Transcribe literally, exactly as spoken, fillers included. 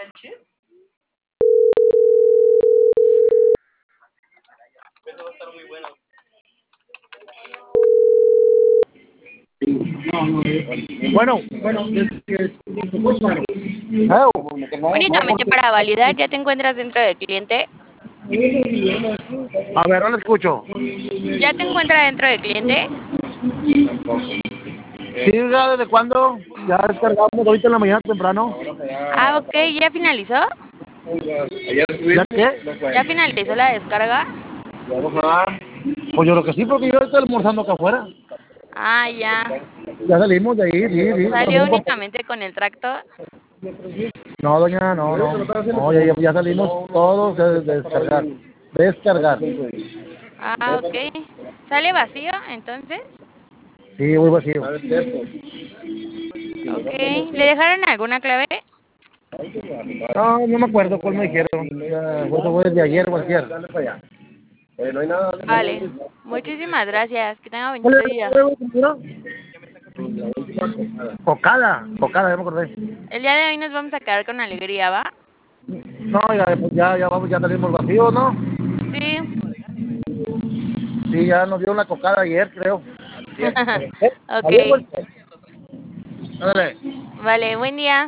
Bueno, hello. Únicamente para validar, ¿ya te encuentras dentro del cliente? A ver, no le escucho. ¿Ya te encuentras dentro del cliente? Sí, ya desde cuándo? Ya descargamos ahorita en la mañana temprano. Ah, ok, ¿ya finalizó? ¿Ya qué? ¿Ya finalizó la descarga? Pues yo creo que sí, porque yo estoy almorzando acá afuera. Ah, ya. Ya salimos de ahí, sí, sí. ¿Salió únicamente con el tractor? No, doña, no, no. No, ya, ya salimos todos de, de descargar. Descargar. Ah, ok. ¿Sale vacío entonces? Sí, muy vacío. Ok. ¿Le dejaron alguna clave? No, no me acuerdo cuál me dijeron. Ya, eso fue desde ayer o ayer. Vale. Muchísimas gracias. Que tenga ¿Cuál bonito día. era la primera? Cocada, cocada, ya me acordé. El día de hoy nos vamos a quedar con alegría, ¿va? No, ya, pues ya, ya vamos, ya salimos vacíos, ¿no? Sí. Sí, ya nos dio una cocada ayer, creo. Ok. Ayer, güey. Ándale. Vale, buen día.